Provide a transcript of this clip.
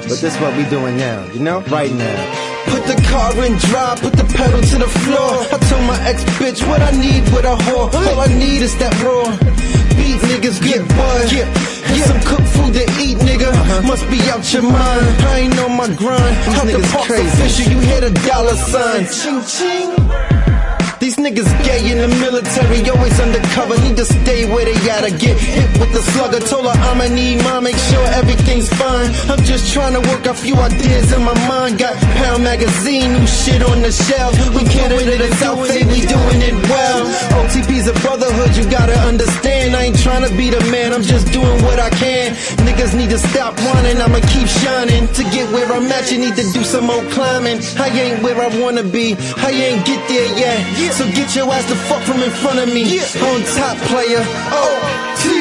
But this what we doing now, you know? Right now. Put the car in drive, put the pedal to the floor. I told my ex-bitch what I need with a whore. All I need is that raw beat, niggas get buzzed. Get some cooked food to eat, nigga. Must be out your mind. I ain't on my grind. Out the park's official, you hear the dollar sign. Ching ching. These niggas gay in the military, always undercover. Need to stay where they gotta get hit with the slugger. Told her I'ma need mine, make sure everything's fine. I'm just trying to work a few ideas in my mind. Got Pound magazine, new shit on the shelf. We killing it in South Bay, we doing it well. OTP's a brotherhood, you gotta understand. I ain't trying to be the man, I'm just doing what I can. Niggas need to stop whining, I'ma keep shining. To get where I'm at, you need to do some more climbing. I ain't where I wanna be, I ain't get there yet. So get your ass the fuck from in front of me. On top, player. Oh,